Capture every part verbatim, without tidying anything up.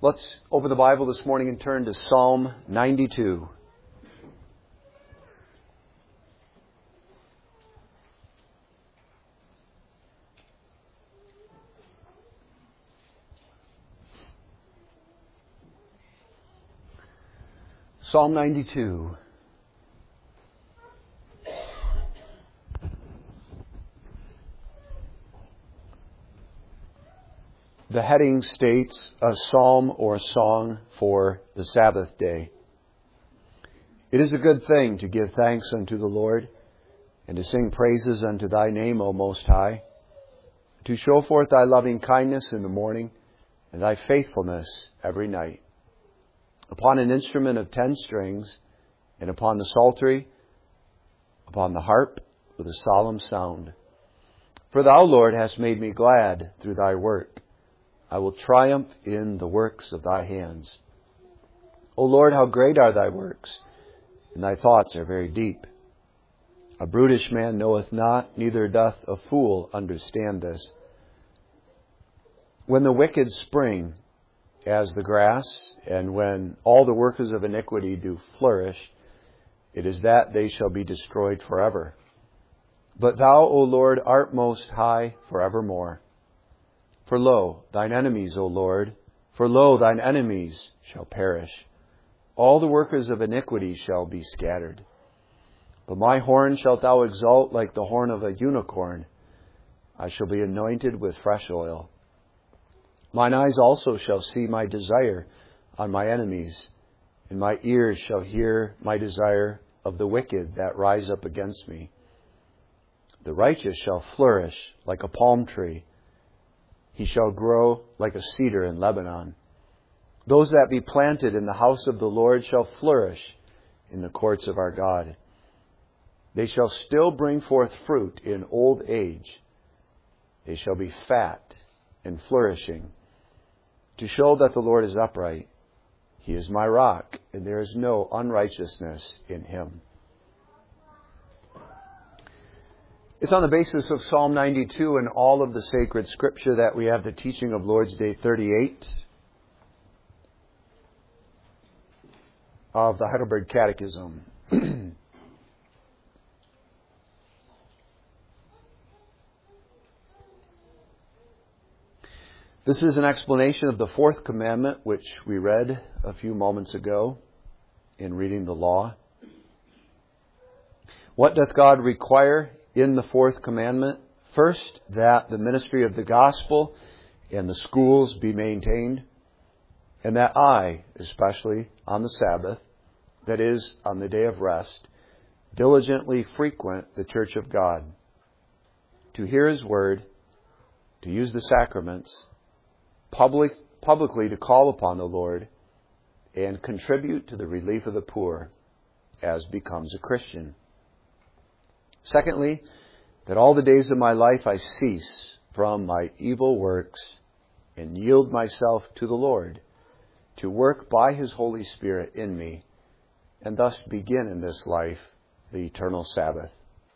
Let's open the Bible this morning and turn to Psalm ninety-two. Psalm ninety-two. The heading states, a psalm or song for the Sabbath day. It is a good thing to give thanks unto the Lord, and to sing praises unto thy name, O Most High, to show forth thy loving kindness in the morning, and thy faithfulness every night. Upon an instrument of ten strings, and upon the psaltery, upon the harp, with a solemn sound. For thou, Lord, hast made me glad through thy work. I will triumph in the works of thy hands. O Lord, how great are thy works, and thy thoughts are very deep. A brutish man knoweth not, neither doth a fool understand this. When the wicked spring as the grass, and when all the workers of iniquity do flourish, it is that they shall be destroyed forever. But thou, O Lord, art most high forevermore. For lo, thine enemies, O Lord, for lo, thine enemies shall perish. All the workers of iniquity shall be scattered. But my horn shalt thou exalt like the horn of a unicorn. I shall be anointed with fresh oil. Mine eyes also shall see my desire on my enemies, and my ears shall hear my desire of the wicked that rise up against me. The righteous shall flourish like a palm tree. He shall grow like a cedar in Lebanon. Those that be planted in the house of the Lord shall flourish in the courts of our God. They shall still bring forth fruit in old age. They shall be fat and flourishing, to show that the Lord is upright. He is my rock, and there is no unrighteousness in him. It's on the basis of Psalm ninety-two and all of the sacred scripture that we have the teaching of Lord's Day thirty-eight of the Heidelberg Catechism. This is an explanation of the fourth commandment, which we read a few moments ago in reading the law. What doth God require in the fourth commandment? First, that the ministry of the gospel and the schools be maintained, and that I, especially on the Sabbath, that is, on the day of rest, diligently frequent the church of God, to hear his word, to use the sacraments, public, publicly to call upon the Lord, and contribute to the relief of the poor, as becomes a Christian. Secondly, that all the days of my life I cease from my evil works and yield myself to the Lord to work by his Holy Spirit in me, and thus begin in this life the eternal Sabbath.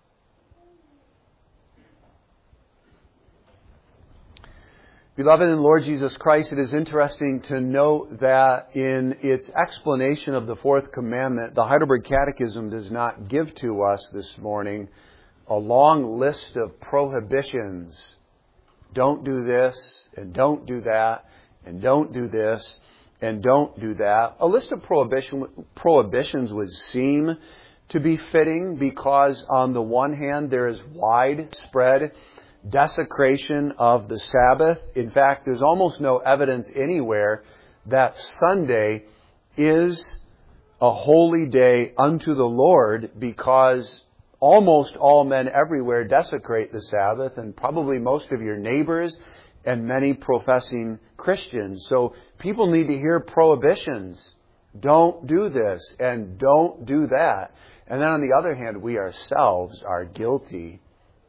Beloved in Lord Jesus Christ, it is interesting to note that in its explanation of the fourth commandment, the Heidelberg Catechism does not give to us this morning a long list of prohibitions. Don't do this, and don't do that, and don't do this, and don't do that. A list of prohibition, prohibitions would seem to be fitting because on the one hand there is widespread desecration of the Sabbath. In fact, there's almost no evidence anywhere that Sunday is a holy day unto the Lord, because almost all men everywhere desecrate the Sabbath, and probably most of your neighbors and many professing Christians. So people need to hear prohibitions. Don't do this and don't do that. And then on the other hand, we ourselves are guilty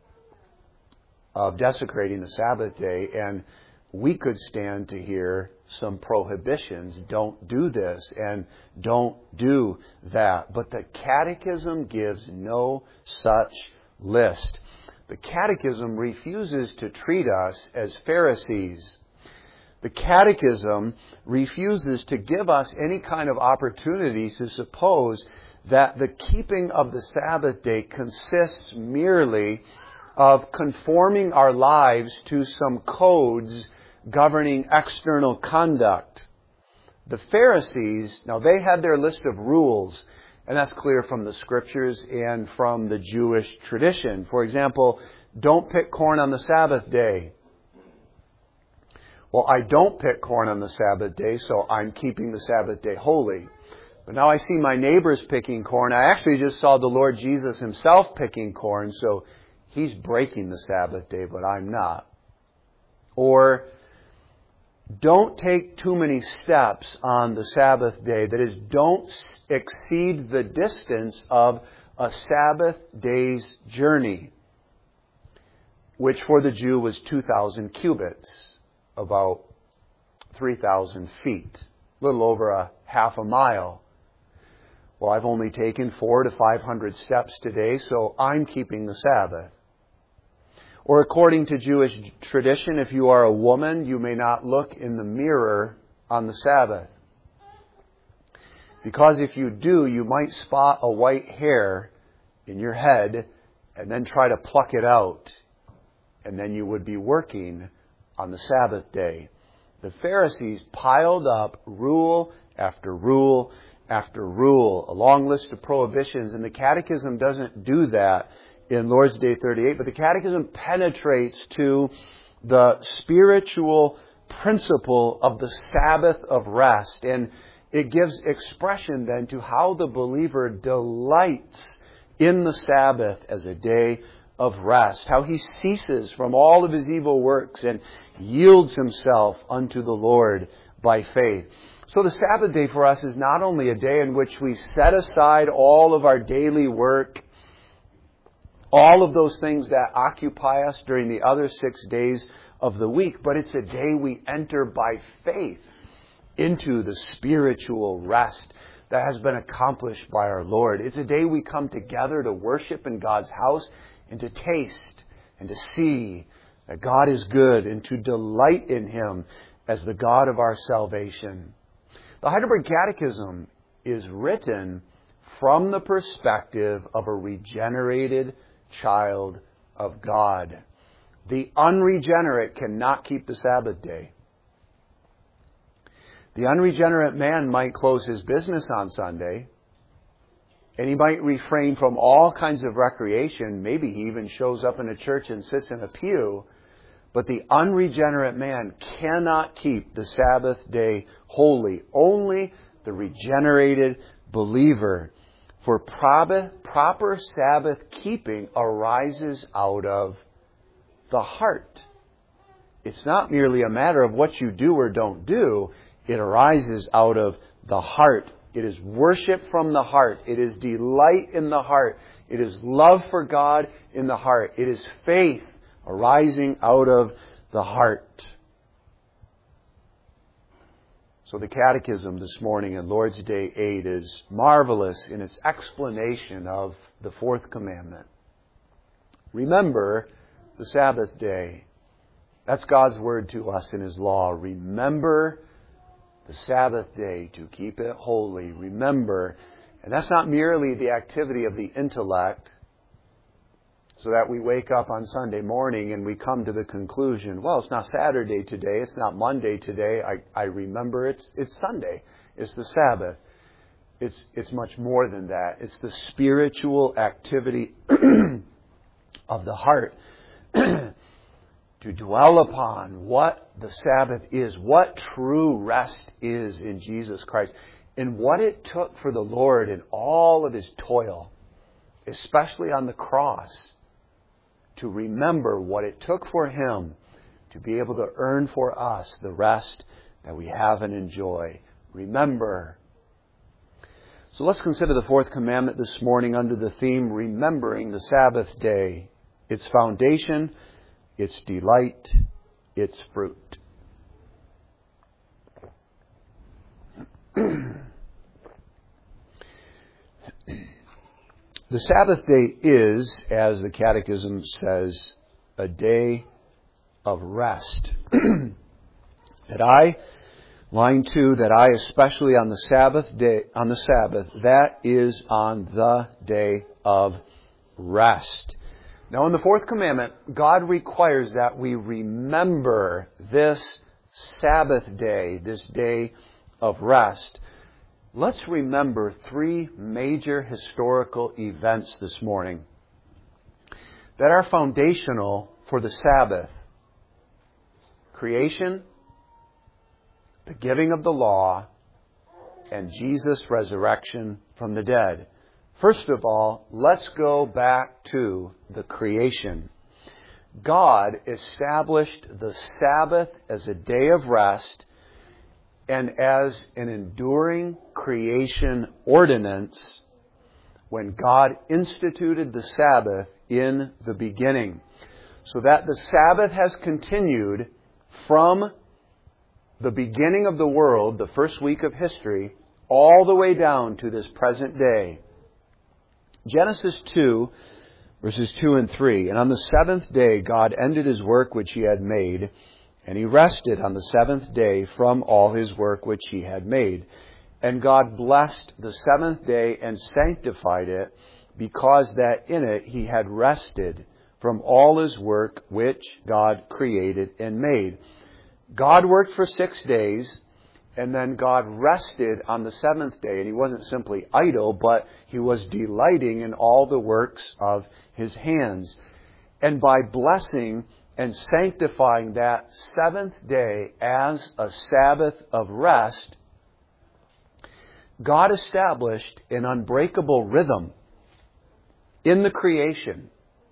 of desecrating the Sabbath day, and we could stand to hear some prohibitions. Don't do this and don't do that. But the Catechism gives no such list. The Catechism refuses to treat us as Pharisees. The Catechism refuses to give us any kind of opportunity to suppose that the keeping of the Sabbath day consists merely of conforming our lives to some codes governing external conduct. The Pharisees, now they had their list of rules, and that's clear from the Scriptures and from the Jewish tradition. For example, don't pick corn on the Sabbath day. Well, I don't pick corn on the Sabbath day, so I'm keeping the Sabbath day holy. But now I see my neighbors picking corn. I actually just saw the Lord Jesus himself picking corn, so he's breaking the Sabbath day, but I'm not. Or, don't take too many steps on the Sabbath day. That is, don't exceed the distance of a Sabbath day's journey, which for the Jew was two thousand cubits, about three thousand feet, a little over a half a mile. Well, I've only taken four to five hundred steps today, so I'm keeping the Sabbath. Or according to Jewish tradition, if you are a woman, you may not look in the mirror on the Sabbath. Because if you do, you might spot a white hair in your head and then try to pluck it out. And then you would be working on the Sabbath day. The Pharisees piled up rule after rule after rule, a long list of prohibitions, and the Catechism doesn't do that in Lord's Day thirty-eight, but the Catechism penetrates to the spiritual principle of the Sabbath of rest, and it gives expression then to how the believer delights in the Sabbath as a day of rest, how he ceases from all of his evil works and yields himself unto the Lord by faith. So the Sabbath day for us is not only a day in which we set aside all of our daily work, all of those things that occupy us during the other six days of the week, but it's a day we enter by faith into the spiritual rest that has been accomplished by our Lord. It's a day we come together to worship in God's house and to taste and to see that God is good and to delight in Him as the God of our salvation. The Heidelberg Catechism is written from the perspective of a regenerated child of God. The unregenerate cannot keep the Sabbath day. The unregenerate man might close his business on Sunday, and he might refrain from all kinds of recreation. Maybe he even shows up in a church and sits in a pew. But the unregenerate man cannot keep the Sabbath day holy. Only the regenerated believer. For proper, proper Sabbath keeping arises out of the heart. It's not merely a matter of what you do or don't do. It arises out of the heart. It is worship from the heart. It is delight in the heart. It is love for God in the heart. It is faith arising out of the heart. So the Catechism this morning in Lord's Day eight is marvelous in its explanation of the fourth commandment. Remember the Sabbath day. That's God's word to us in His law. Remember the Sabbath day to keep it holy. Remember. And that's not merely the activity of the intellect, so that we wake up on Sunday morning and we come to the conclusion, well, it's not Saturday today, it's not Monday today, I, I remember it's it's Sunday, it's the Sabbath. It's it's much more than that. It's the spiritual activity of the heart to dwell upon what the Sabbath is, what true rest is in Jesus Christ, and what it took for the Lord in all of His toil, especially on the cross, to remember what it took for Him to be able to earn for us the rest that we have and enjoy. Remember. So let's consider the fourth commandment this morning under the theme, remembering the Sabbath day, its foundation, its delight, its fruit. The Sabbath day is, as the Catechism says, a day of rest. That I, line two, that I especially on the Sabbath day, on the Sabbath, that is on the day of rest. Now in the fourth commandment, God requires that we remember this Sabbath day, this day of rest. Let's remember three major historical events this morning that are foundational for the Sabbath. Creation, the giving of the law, and Jesus' resurrection from the dead. First of all, let's go back to the creation. God established the Sabbath as a day of rest and as an enduring creation ordinance when God instituted the Sabbath in the beginning. So that the Sabbath has continued from the beginning of the world, the first week of history, all the way down to this present day. Genesis two, verses two and three. And on the seventh day God ended His work which He had made, and He rested on the seventh day from all His work which He had made. And God blessed the seventh day and sanctified it, because that in it He had rested from all His work which God created and made. God worked for six days, and then God rested on the seventh day. And He wasn't simply idle, but He was delighting in all the works of His hands. And by blessing and sanctifying that seventh day as a Sabbath of rest, God established an unbreakable rhythm in the creation.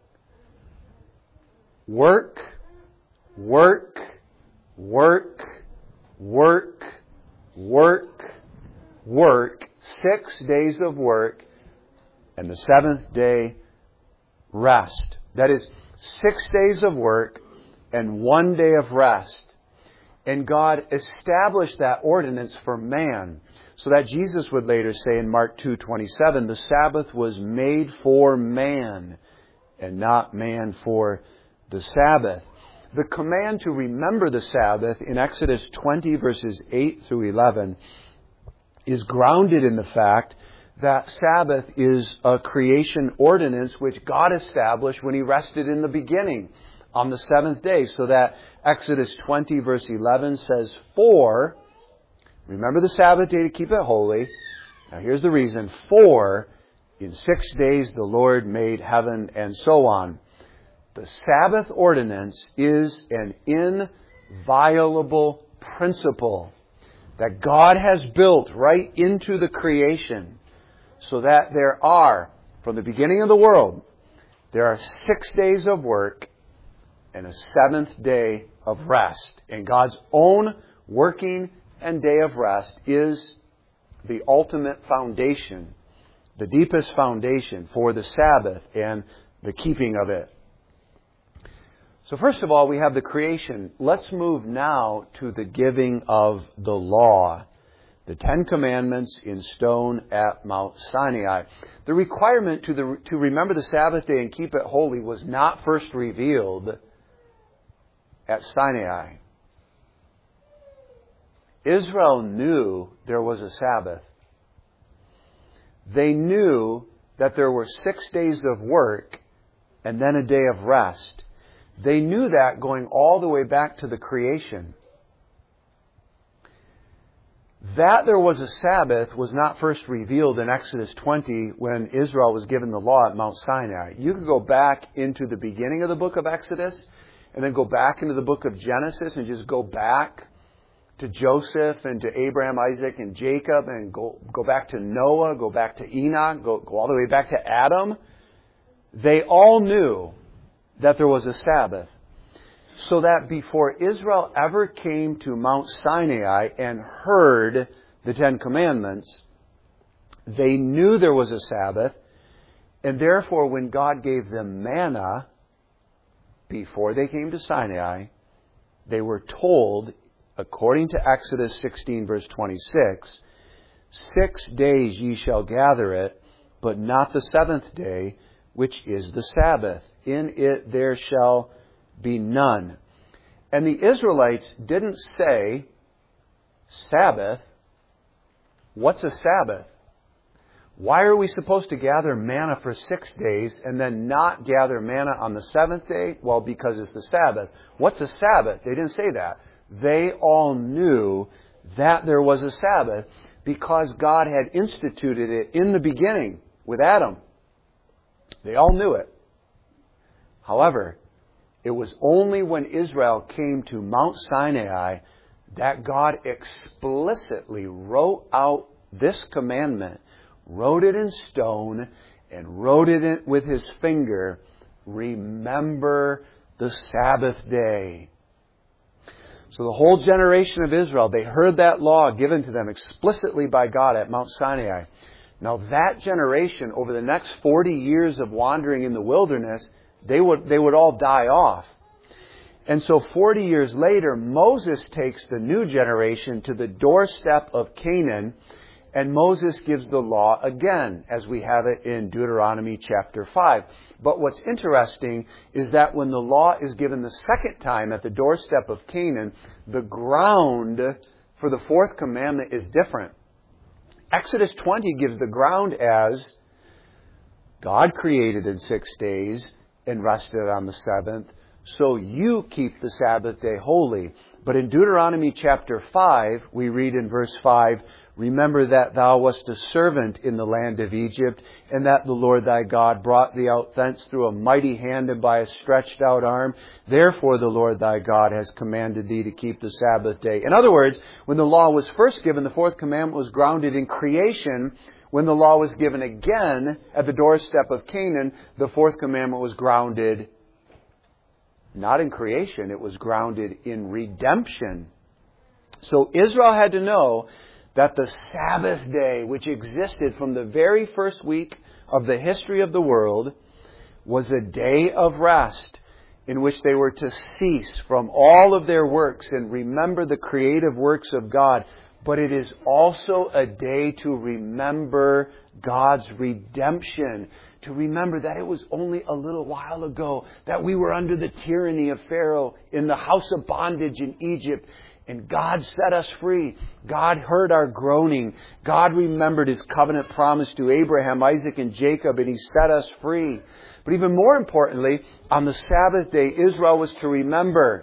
Work, work, work, work, work, work, six days of work, and the seventh day rest. That is, six days of work and one day of rest. And God established that ordinance for man, so that Jesus would later say in Mark two twenty-seven, the Sabbath was made for man, and not man for the Sabbath. The command to remember the Sabbath in Exodus twenty, verses eight through eleven, is grounded in the fact that Sabbath is a creation ordinance which God established when He rested in the beginning on the seventh day. So that Exodus twenty, verse eleven says, For, remember the Sabbath day to keep it holy. Now here's the reason. For, in six days the Lord made heaven, and so on. The Sabbath ordinance is an inviolable principle that God has built right into the creation, so that there are, from the beginning of the world, there are six days of work and a seventh day of rest. And God's own working and day of rest is the ultimate foundation, the deepest foundation for the Sabbath and the keeping of it. So first of all, we have the creation. Let's move now to the giving of the law, the Ten Commandments in stone at Mount Sinai. The requirement to, the, to remember the Sabbath day and keep it holy was not first revealed at Sinai. Israel knew there was a Sabbath. They knew that there were six days of work and then a day of rest. They knew that going all the way back to the creation. That there was a Sabbath was not first revealed in Exodus twenty when Israel was given the law at Mount Sinai. You could go back into the beginning of the book of Exodus and then go back into the book of Genesis and just go back to Joseph and to Abraham, Isaac, and Jacob, and go, go back to Noah, go back to Enoch, go, go all the way back to Adam. They all knew that there was a Sabbath. So that before Israel ever came to Mount Sinai and heard the Ten Commandments, they knew there was a Sabbath, and therefore when God gave them manna before they came to Sinai, they were told, according to Exodus sixteen, verse twenty-six, Six days ye shall gather it, but not the seventh day, which is the Sabbath. In it there shall be none. And the Israelites didn't say, Sabbath? What's a Sabbath? Why are we supposed to gather manna for six days and then not gather manna on the seventh day? Well, because it's the Sabbath. What's a Sabbath? They didn't say that. They all knew that there was a Sabbath because God had instituted it in the beginning with Adam. They all knew it. However, it was only when Israel came to Mount Sinai that God explicitly wrote out this commandment, wrote it in stone, and wrote it in with His finger, remember the Sabbath day. So the whole generation of Israel, they heard that law given to them explicitly by God at Mount Sinai. Now that generation, over the next forty years of wandering in the wilderness, they would, they would all die off. And so forty years later, Moses takes the new generation to the doorstep of Canaan, and Moses gives the law again, as we have it in Deuteronomy chapter five. But what's interesting is that when the law is given the second time at the doorstep of Canaan, the ground for the fourth commandment is different. Exodus twenty gives the ground as God created in six days and rested on the seventh. So you keep the Sabbath day holy. But in Deuteronomy chapter five, we read in verse five, remember that thou wast a servant in the land of Egypt, and that the Lord thy God brought thee out thence through a mighty hand and by a stretched out arm. Therefore the Lord thy God has commanded thee to keep the Sabbath day. In other words, when the law was first given, the fourth commandment was grounded in creation. When the law was given again at the doorstep of Canaan, the fourth commandment was grounded not in creation, it was grounded in redemption. So Israel had to know that the Sabbath day, which existed from the very first week of the history of the world, was a day of rest in which they were to cease from all of their works and remember the creative works of God. But it is also a day to remember God's redemption. To remember that it was only a little while ago that we were under the tyranny of Pharaoh in the house of bondage in Egypt. And God set us free. God heard our groaning. God remembered His covenant promise to Abraham, Isaac, and Jacob, and He set us free. But even more importantly, on the Sabbath day, Israel was to remember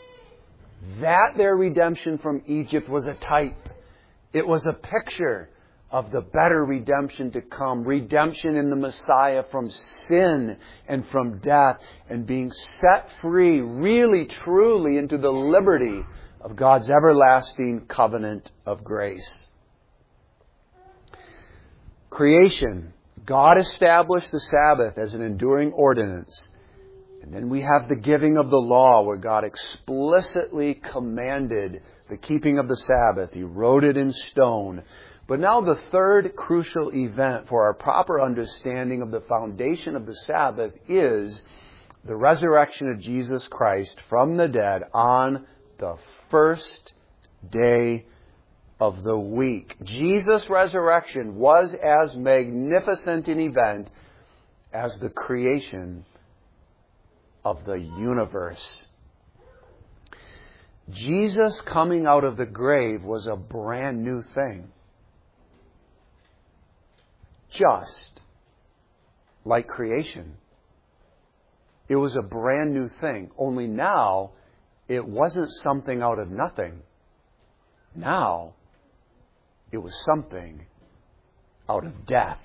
that their redemption from Egypt was a type. It was a picture of the better redemption to come. Redemption in the Messiah from sin and from death, and being set free, really, truly, into the liberty of God's everlasting covenant of grace. Creation. God established the Sabbath as an enduring ordinance. And then we have the giving of the law, where God explicitly commanded the keeping of the Sabbath. He wrote it in stone. But now the third crucial event for our proper understanding of the foundation of the Sabbath is the resurrection of Jesus Christ from the dead on the first day of the week. Jesus' resurrection was as magnificent an event as the creation of the universe. Jesus coming out of the grave was a brand new thing. Just like creation. It was a brand new thing. Only now, it wasn't something out of nothing. Now, it was something out of death.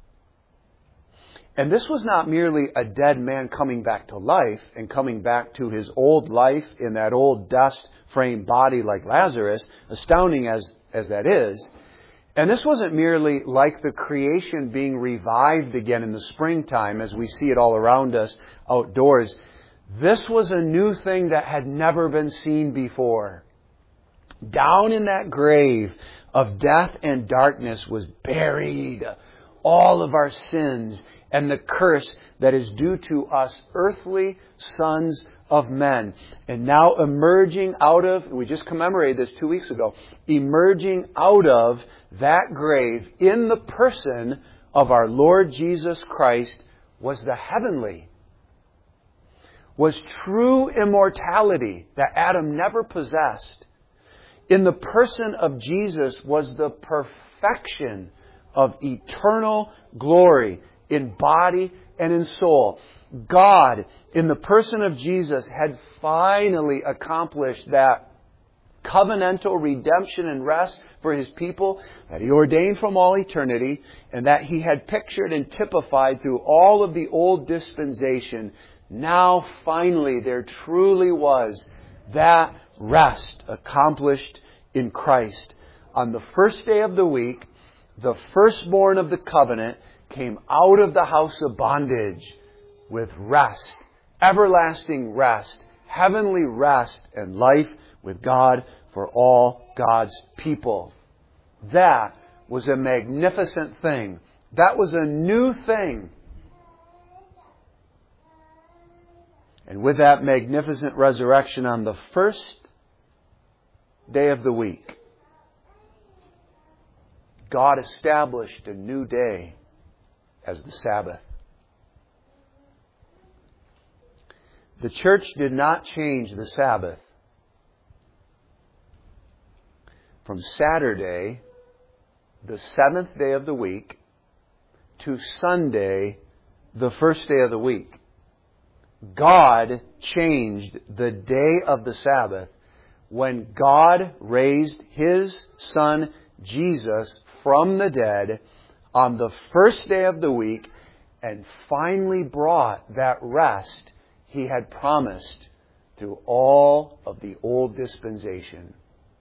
And this was not merely a dead man coming back to life and coming back to his old life in that old dust-framed body like Lazarus, astounding as, as that is. And this wasn't merely like the creation being revived again in the springtime as we see it all around us outdoors. This was a new thing that had never been seen before. Down in that grave of death and darkness was buried all of our sins and the curse that is due to us earthly sons of men. And now emerging out of, we just commemorated this two weeks ago, emerging out of that grave in the person of our Lord Jesus Christ was the heavenly, was true immortality that Adam never possessed. In the person of Jesus was the perfection of eternal glory in body and in soul. God, in the person of Jesus, had finally accomplished that covenantal redemption and rest for His people that He ordained from all eternity and that He had pictured and typified through all of the old dispensation. Now, finally, there truly was that rest accomplished in Christ. On the first day of the week, the firstborn of the covenant came out of the house of bondage with rest, everlasting rest, heavenly rest, and life with God for all God's people. That was a magnificent thing. That was a new thing. And with that magnificent resurrection on the first day of the week, God established a new day as the Sabbath. The church did not change the Sabbath from Saturday, the seventh day of the week, to Sunday, the first day of the week. God changed the day of the Sabbath when God raised His Son, Jesus, from the dead on the first day of the week and finally brought that rest He had promised through all of the old dispensation.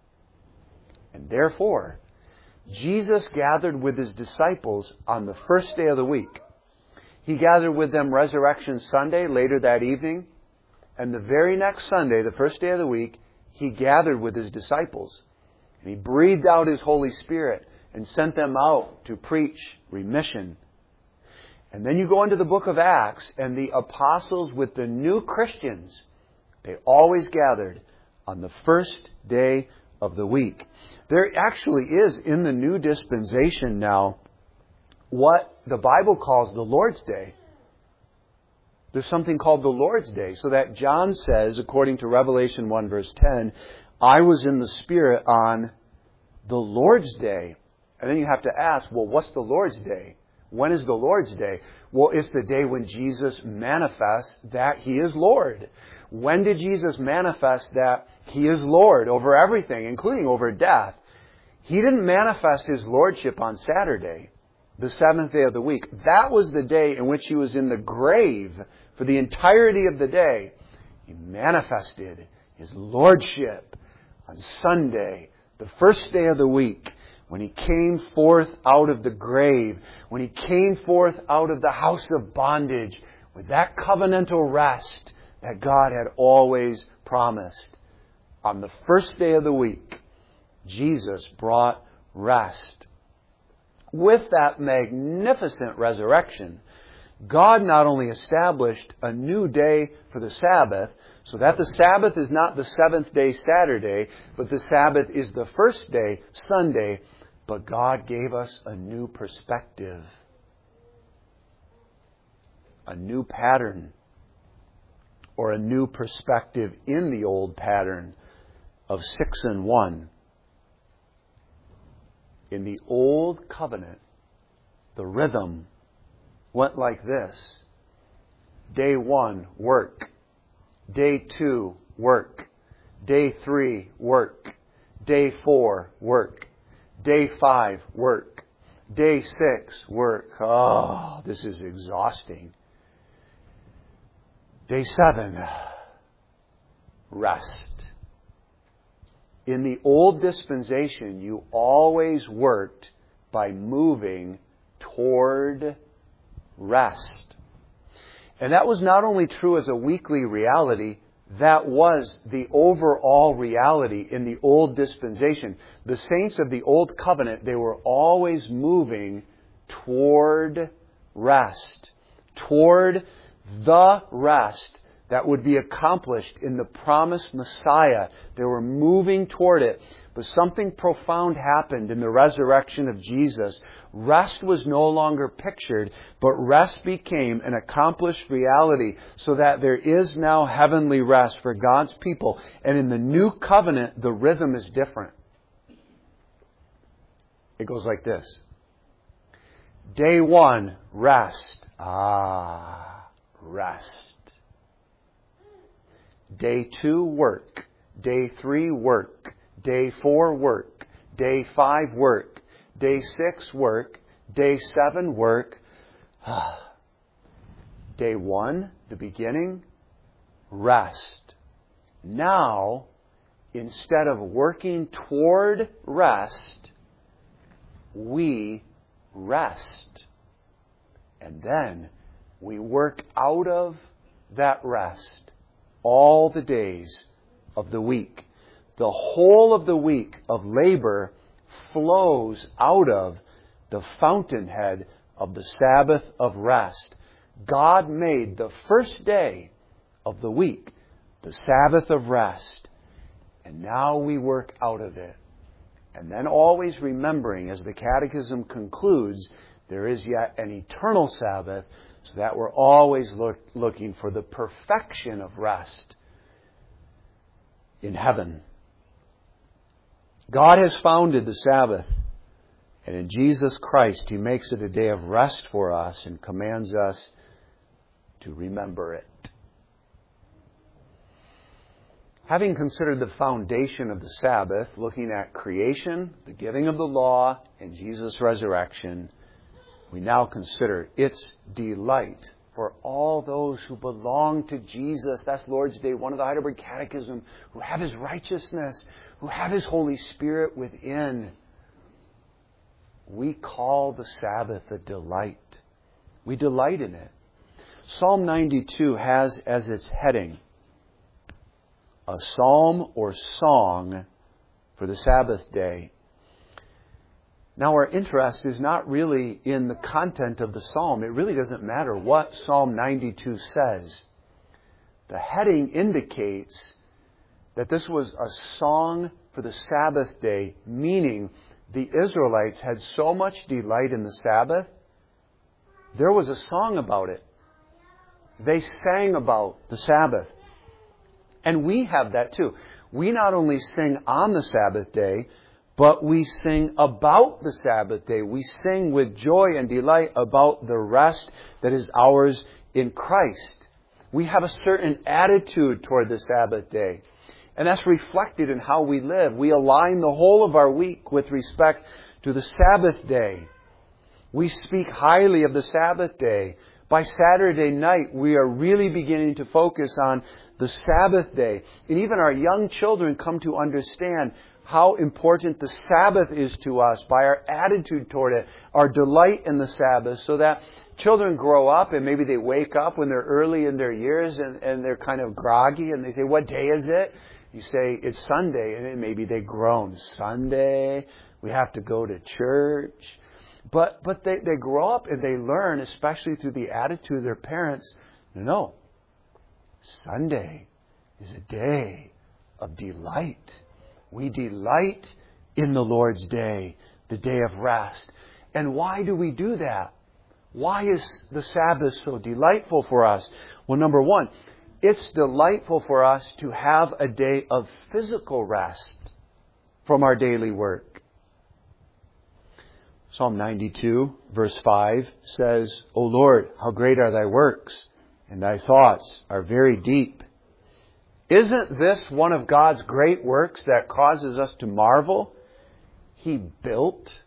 And therefore, Jesus gathered with His disciples on the first day of the week. He gathered with them Resurrection Sunday later that evening. And the very next Sunday, the first day of the week, He gathered with His disciples. And He breathed out His Holy Spirit and sent them out to preach remission. And then you go into the book of Acts, and the apostles with the new Christians, they always gathered on the first day of the week. There actually is in the new dispensation now what the Bible calls the Lord's Day. There's something called the Lord's Day. So that John says, according to Revelation one verse ten, I was in the Spirit on the Lord's Day. And then you have to ask, well, what's the Lord's Day? When is the Lord's Day? Well, it's the day when Jesus manifests that He is Lord. When did Jesus manifest that He is Lord over everything, including over death? He didn't manifest His Lordship on Saturday, the seventh day of the week. That was the day in which He was in the grave for the entirety of the day. He manifested His Lordship on Sunday, the first day of the week, when He came forth out of the grave, when He came forth out of the house of bondage with that covenantal rest that God had always promised. On the first day of the week, Jesus brought rest. With that magnificent resurrection, God not only established a new day for the Sabbath, so that the Sabbath is not the seventh day Saturday, but the Sabbath is the first day Sunday, but God gave us a new perspective, a new pattern, or a new perspective in the old pattern of six and one. In the old covenant, the rhythm went like this. Day one, work. Day two, work. Day three, work. Day four, work. Day five, work. Day six, work. Oh, this is exhausting. Day seven, rest. In the old dispensation, you always worked by moving toward rest. And that was not only true as a weekly reality, that was the overall reality in the old dispensation. The saints of the old covenant, they were always moving toward rest. Toward the rest that would be accomplished in the promised Messiah. They were moving toward it. But something profound happened in the resurrection of Jesus. Rest was no longer pictured, but rest became an accomplished reality, so that there is now heavenly rest for God's people. And in the new covenant, the rhythm is different. It goes like this. Day one, rest. Ah, rest. Day two, work. Day three, work. Day four, work. Day five, work. Day six, work. Day seven, work. Day one, the beginning, rest. Now, instead of working toward rest, we rest. And then we work out of that rest all the days of the week. The whole of the week of labor flows out of the fountainhead of the Sabbath of rest. God made the first day of the week the Sabbath of rest. And now we work out of it. And then always remembering, as the Catechism concludes, there is yet an eternal Sabbath, so that we're always look, looking for the perfection of rest in heaven. God has founded the Sabbath, and in Jesus Christ He makes it a day of rest for us and commands us to remember it. Having considered the foundation of the Sabbath, looking at creation, the giving of the law, and Jesus' resurrection, we now consider its delight for all those who belong to Jesus. That's Lord's Day one of the Heidelberg Catechism, who have His righteousness, who have His Holy Spirit within. We call the Sabbath a delight. We delight in it. Psalm ninety-two has as its heading a psalm or song for the Sabbath day. Now, our interest is not really in the content of the psalm. It really doesn't matter what Psalm ninety-two says. The heading indicates that this was a song for the Sabbath day, meaning the Israelites had so much delight in the Sabbath, there was a song about it. They sang about the Sabbath. And we have that too. We not only sing on the Sabbath day, but we sing about the Sabbath day. We sing with joy and delight about the rest that is ours in Christ. We have a certain attitude toward the Sabbath day. And that's reflected in how we live. We align the whole of our week with respect to the Sabbath day. We speak highly of the Sabbath day. By Saturday night, we are really beginning to focus on the Sabbath day. And even our young children come to understand how important the Sabbath is to us by our attitude toward it, our delight in the Sabbath, so that children grow up and maybe they wake up when they're early in their years and, and they're kind of groggy and they say, "What day is it?" You say, "It's Sunday," and then maybe they groan. "Sunday, we have to go to church." But but they, they grow up and they learn, especially through the attitude of their parents, no, Sunday is a day of delight. We delight in the Lord's day, the day of rest. And why do we do that? Why is the Sabbath so delightful for us? Well, number one, it's delightful for us to have a day of physical rest from our daily work. Psalm ninety-two, verse five says, "O Lord, how great are thy works, and thy thoughts are very deep." Isn't this one of God's great works that causes us to marvel? He built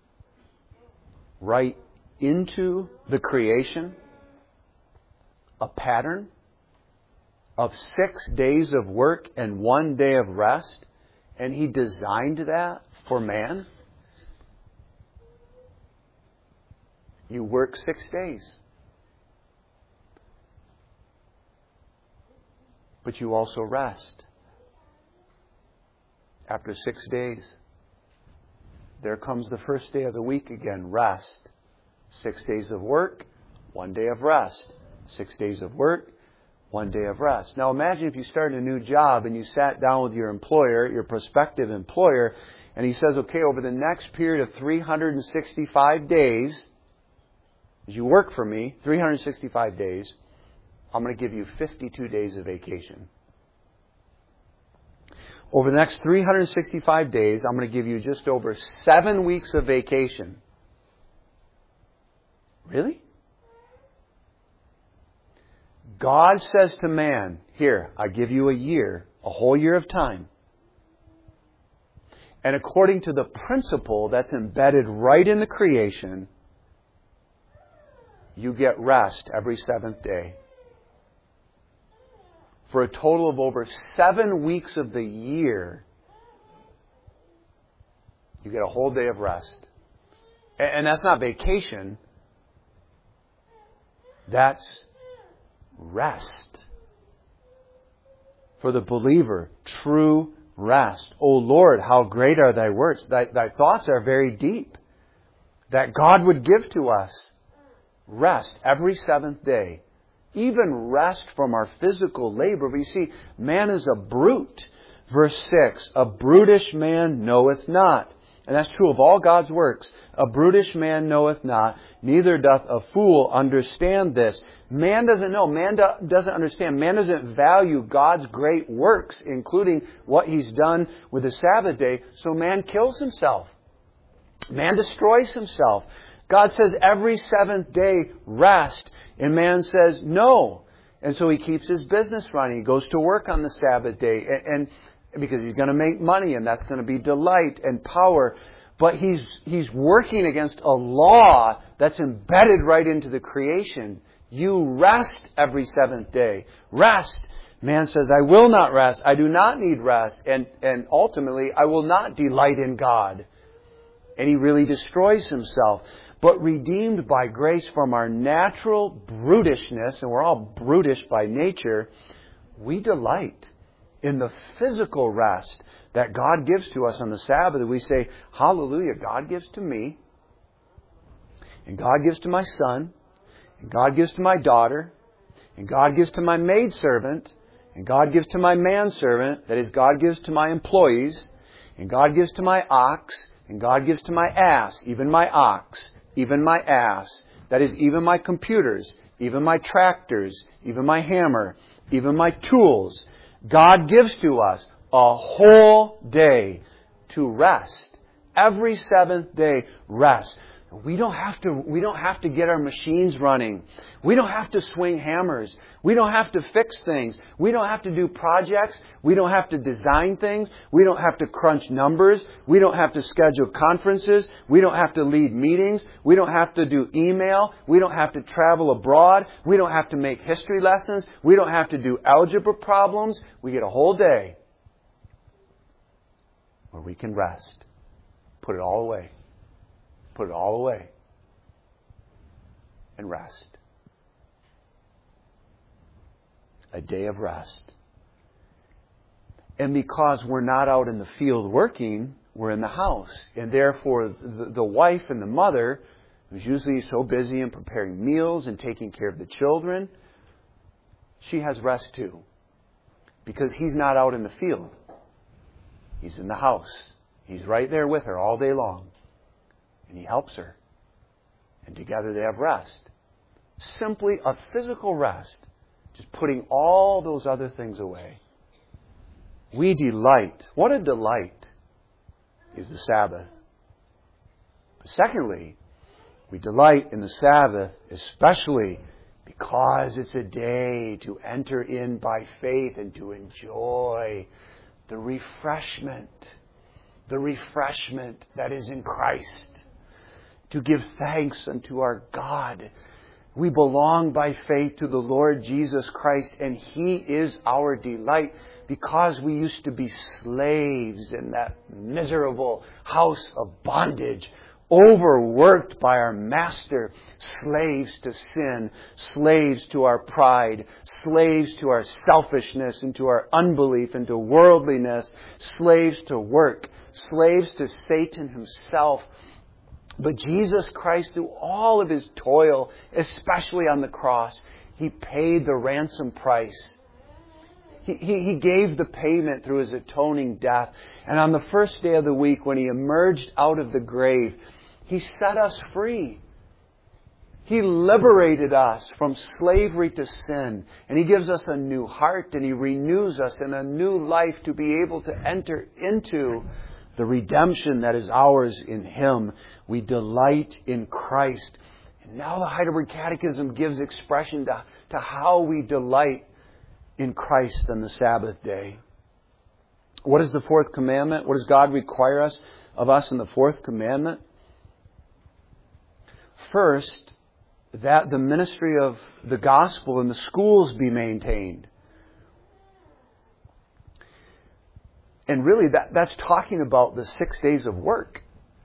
right into the creation a pattern of six days of work and one day of rest, and He designed that for man. You work six days. But you also rest. After six days, there comes the first day of the week again, rest. Six days of work, one day of rest. Six days of work, one day of rest. Now imagine if you started a new job and you sat down with your employer, your prospective employer, and he says, okay, over the next period of three hundred sixty-five days, as you work for me, three hundred sixty-five days, I'm going to give you fifty-two days of vacation. Over the next three hundred sixty-five days, I'm going to give you just over seven weeks of vacation. Really? God says to man, here, I give you a year, a whole year of time. And according to the principle that's embedded right in the creation, you get rest every seventh day. For a total of over seven weeks of the year, you get a whole day of rest. And that's not vacation. That's rest. For the believer, true rest. O Lord, how great are thy works. Thy, thy thoughts are very deep. That God would give to us rest every seventh day. Even rest from our physical labor. But you see, man is a brute. Verse six, a brutish man knoweth not. And that's true of all God's works. A brutish man knoweth not, neither doth a fool understand this. Man doesn't know. Man do, doesn't understand. Man doesn't value God's great works, including what He's done with the Sabbath day. So man kills himself. Man destroys himself. God says every seventh day, rest. And man says, no. And so he keeps his business running. He goes to work on the Sabbath day. And, and because he's going to make money, and that's going to be delight and power. But he's he's working against a law that's embedded right into the creation. You rest every seventh day. Rest. Man says, I will not rest. I do not need rest. And, and ultimately, I will not delight in God. And he really destroys himself. But redeemed by grace from our natural brutishness, and we're all brutish by nature, we delight in the physical rest that God gives to us on the Sabbath. We say, hallelujah, God gives to me, and God gives to my son, and God gives to my daughter, and God gives to my maidservant, and God gives to my manservant, that is, God gives to my employees, and God gives to my ox, and God gives to my ass, even my ox, even my ass, that is, even my computers, even my tractors, even my hammer, even my tools. God gives to us a whole day to rest. Every seventh day, rest. We don't have to, we don't have to get our machines running. We don't have to swing hammers. We don't have to fix things. We don't have to do projects. We don't have to design things. We don't have to crunch numbers. We don't have to schedule conferences. We don't have to lead meetings. We don't have to do email. We don't have to travel abroad. We don't have to make history lessons. We don't have to do algebra problems. We get a whole day where we can rest. Put it all away. Put it all away and rest. A day of rest. And because we're not out in the field working, we're in the house. And therefore, the, the wife and the mother, who's usually so busy in preparing meals and taking care of the children, she has rest too. Because he's not out in the field. He's in the house. He's right there with her all day long. And he helps her. And together they have rest. Simply a physical rest. Just putting all those other things away. We delight. What a delight is the Sabbath. But secondly, we delight in the Sabbath, especially because it's a day to enter in by faith and to enjoy the refreshment. The refreshment that is in Christ. To give thanks unto our God. We belong by faith to the Lord Jesus Christ, and He is our delight because we used to be slaves in that miserable house of bondage, overworked by our master, slaves to sin, slaves to our pride, slaves to our selfishness and to our unbelief and to worldliness, slaves to work, slaves to Satan himself. But Jesus Christ, through all of His toil, especially on the cross, He paid the ransom price. He, he, he gave the payment through His atoning death. And on the first day of the week, when He emerged out of the grave, He set us free. He liberated us from slavery to sin. And He gives us a new heart, and He renews us in a new life to be able to enter into the redemption that is ours in Him. We delight in Christ. And now the Heidelberg Catechism gives expression to, to how we delight in Christ on the Sabbath day. What is the fourth commandment? What does God require us of us in the fourth commandment? First, that the ministry of the gospel in the schools be maintained. And really, that, that's talking about the six days of work.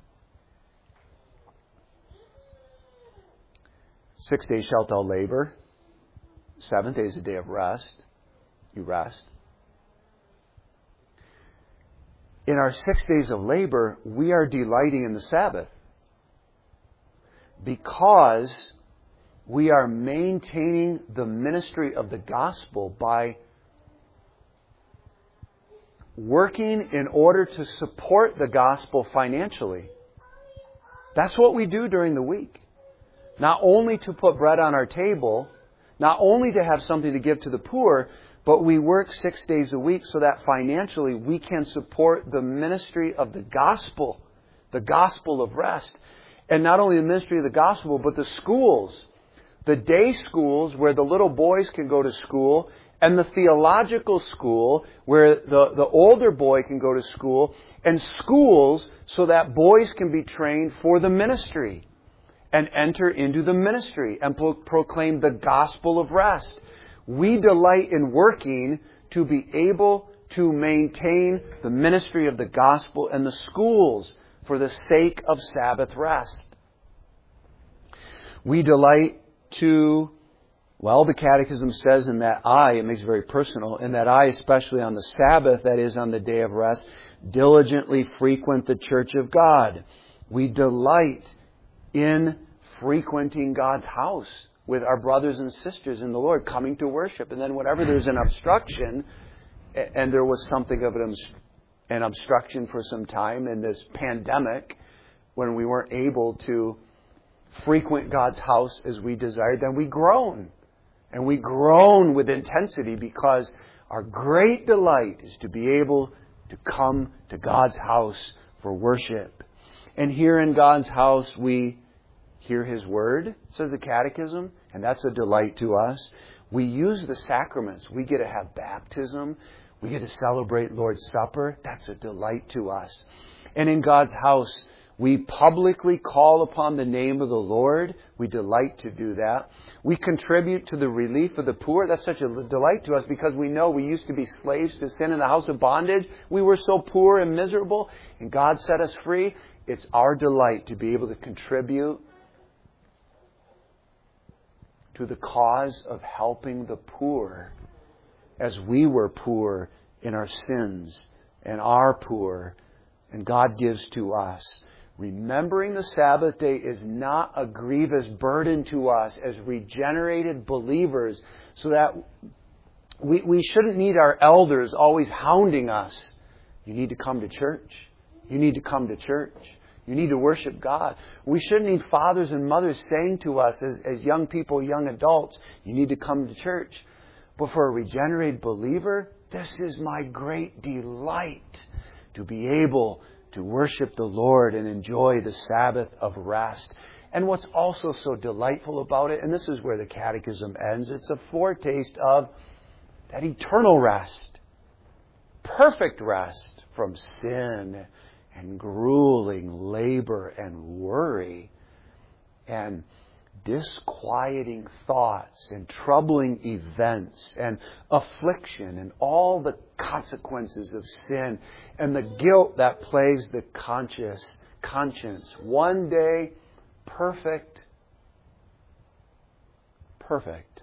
Six days shalt thou labor. Seventh day is a day of rest. You rest. In our six days of labor, we are delighting in the Sabbath, because we are maintaining the ministry of the gospel by working in order to support the gospel financially. That's what we do during the week. Not only to put bread on our table, not only to have something to give to the poor, but we work six days a week so that financially we can support the ministry of the gospel, the gospel of rest. And not only the ministry of the gospel, but the schools. The day schools where the little boys can go to school, and the theological school where the, the older boy can go to school, and schools so that boys can be trained for the ministry and enter into the ministry and pro- proclaim the gospel of rest. We delight in working to be able to maintain the ministry of the gospel and the schools for the sake of Sabbath rest. We delight to, well, the Catechism says in that I, it makes it very personal, in that I, especially on the Sabbath, that is on the day of rest, diligently frequent the church of God. We delight in frequenting God's house with our brothers and sisters in the Lord, coming to worship. And then whenever there's an obstruction, and there was something of an, an obstruction for some time in this pandemic, when we weren't able to frequent God's house as we desired, then we groan. And we groan with intensity because our great delight is to be able to come to God's house for worship. And here in God's house we hear His Word, says the Catechism, and that's a delight to us. We use the sacraments. We get to have baptism. We get to celebrate Lord's Supper. That's a delight to us. And in God's house, we publicly call upon the name of the Lord. We delight to do that. We contribute to the relief of the poor. That's such a delight to us because we know we used to be slaves to sin in the house of bondage. We were so poor and miserable, and God set us free. It's our delight to be able to contribute to the cause of helping the poor as we were poor in our sins and are poor, and God gives to us. Remembering the Sabbath day is not a grievous burden to us as regenerated believers, so that we, we shouldn't need our elders always hounding us. You need to come to church. You need to come to church. You need to worship God. We shouldn't need fathers and mothers saying to us as, as young people, young adults, you need to come to church. But for a regenerated believer, this is my great delight, to be able to worship the Lord and enjoy the Sabbath of rest. And what's also so delightful about it, and this is where the Catechism ends, it's a foretaste of that eternal rest. Perfect rest from sin and grueling labor and worry and disquieting thoughts and troubling events and affliction and all the consequences of sin and the guilt that plagues the conscious conscience. One day, perfect, perfect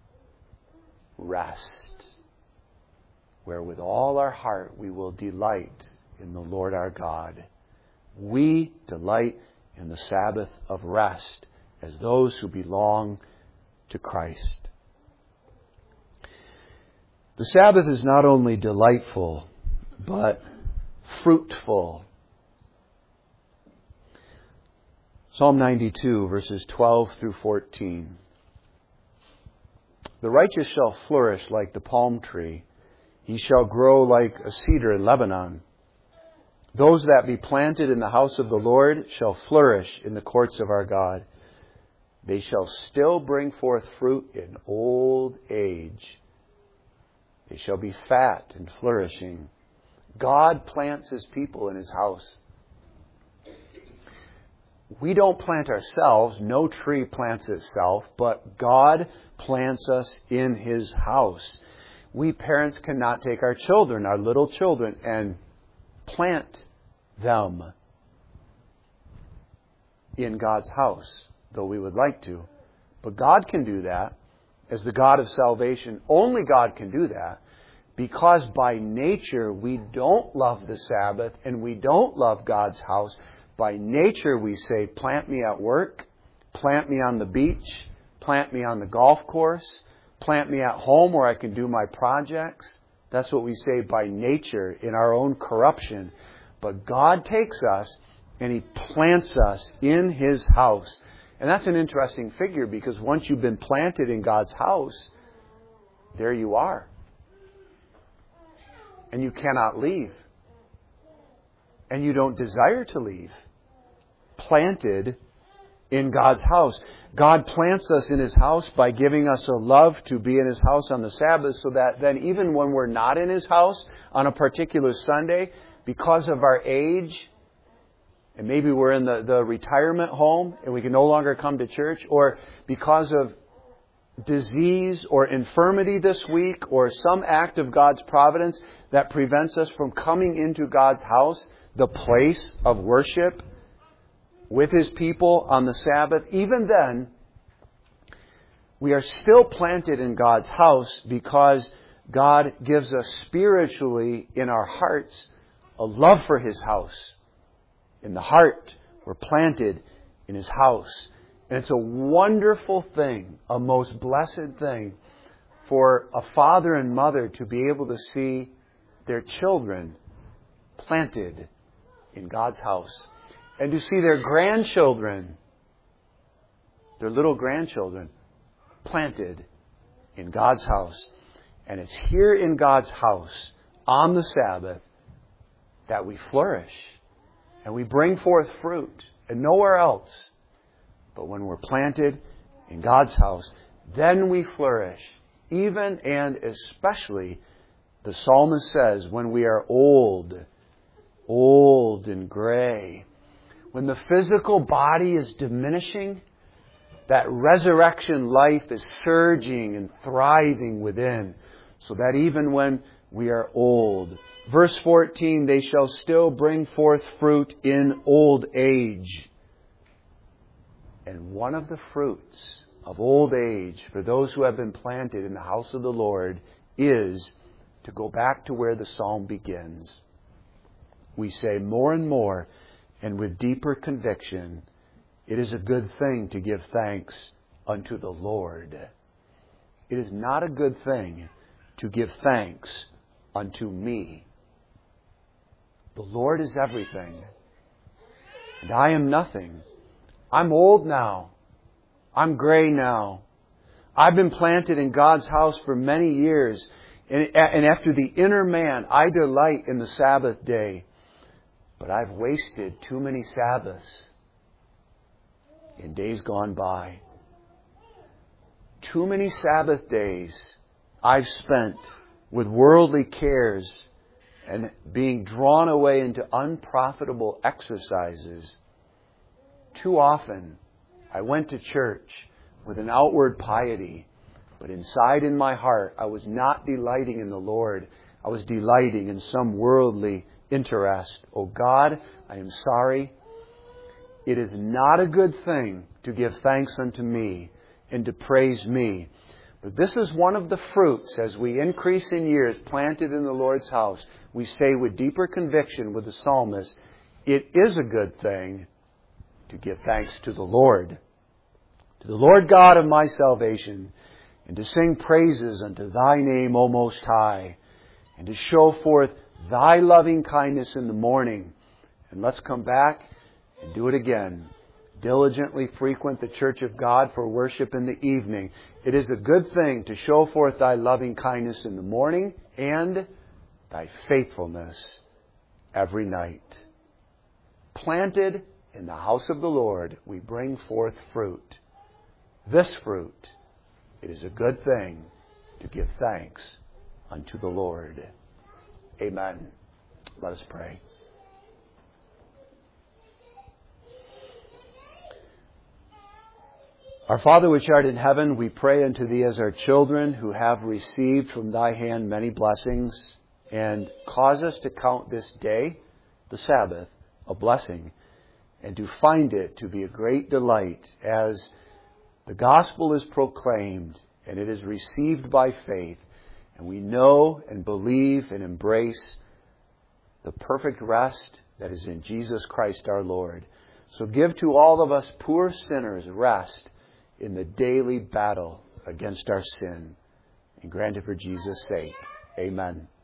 rest, where with all our heart we will delight in the Lord our God. We delight in the Sabbath of rest as those who belong to Christ. The Sabbath is not only delightful, but fruitful. Psalm ninety-two, verses twelve through fourteen. The righteous shall flourish like the palm tree. He shall grow like a cedar in Lebanon. Those that be planted in the house of the Lord shall flourish in the courts of our God. They shall still bring forth fruit in old age. They shall be fat and flourishing. God plants His people in His house. We don't plant ourselves. No tree plants itself, but God plants us in His house. We parents cannot take our children, our little children, and plant them in God's house, though we would like to. But God can do that as the God of salvation. Only God can do that, because by nature we don't love the Sabbath and we don't love God's house. By nature we say, plant me at work, plant me on the beach, plant me on the golf course, plant me at home where I can do my projects. That's what we say by nature in our own corruption. But God takes us and He plants us in His house. And that's an interesting figure, because once you've been planted in God's house, there you are. And you cannot leave. And you don't desire to leave. Planted in God's house. God plants us in His house by giving us a love to be in His house on the Sabbath, so that then even when we're not in His house on a particular Sunday, because of our age, and maybe we're in the, the retirement home and we can no longer come to church, or because of disease or infirmity this week, or some act of God's providence that prevents us from coming into God's house, the place of worship, with His people on the Sabbath, even then, we are still planted in God's house, because God gives us spiritually in our hearts a love for His house. In the heart, we're planted in His house. And it's a wonderful thing, a most blessed thing, for a father and mother to be able to see their children planted in God's house. And to see their grandchildren, their little grandchildren, planted in God's house. And it's here in God's house, on the Sabbath, that we flourish. And we bring forth fruit. And nowhere else. But when we're planted in God's house, then we flourish. Even and especially, the psalmist says, when we are old, old and gray, when the physical body is diminishing, that resurrection life is surging and thriving within, so that even when we are old. Verse fourteen, they shall still bring forth fruit in old age. And one of the fruits of old age for those who have been planted in the house of the Lord is to go back to where the psalm begins. We say more and more, and with deeper conviction, it is a good thing to give thanks unto the Lord. It is not a good thing to give thanks unto me. The Lord is everything, and I am nothing. I'm old now. I'm gray now. I've been planted in God's house for many years, and after the inner man, I delight in the Sabbath day. But I've wasted too many Sabbaths in days gone by. Too many Sabbath days I've spent with worldly cares and being drawn away into unprofitable exercises. Too often I went to church with an outward piety, but inside in my heart I was not delighting in the Lord. I was delighting in some worldly interest. Oh God, I am sorry. It is not a good thing to give thanks unto me and to praise me. But this is one of the fruits as we increase in years planted in the Lord's house. We say with deeper conviction with the psalmist, it is a good thing to give thanks to the Lord. To the Lord God of my salvation, and to sing praises unto Thy name, O Most High, and to show forth Thy loving kindness in the morning. And let's come back and do it again. Diligently frequent the church of God for worship in the evening. It is a good thing to show forth Thy loving kindness in the morning and Thy faithfulness every night. Planted in the house of the Lord, we bring forth fruit. This fruit, it is a good thing to give thanks unto the Lord. Amen. Let us pray. Our Father which art in heaven, we pray unto Thee as our children who have received from Thy hand many blessings, and cause us to count this day, the Sabbath, a blessing, and to find it to be a great delight as the gospel is proclaimed and it is received by faith, and we know and believe and embrace the perfect rest that is in Jesus Christ our Lord. So give to all of us poor sinners rest in the daily battle against our sin. And grant it for Jesus' sake. Amen.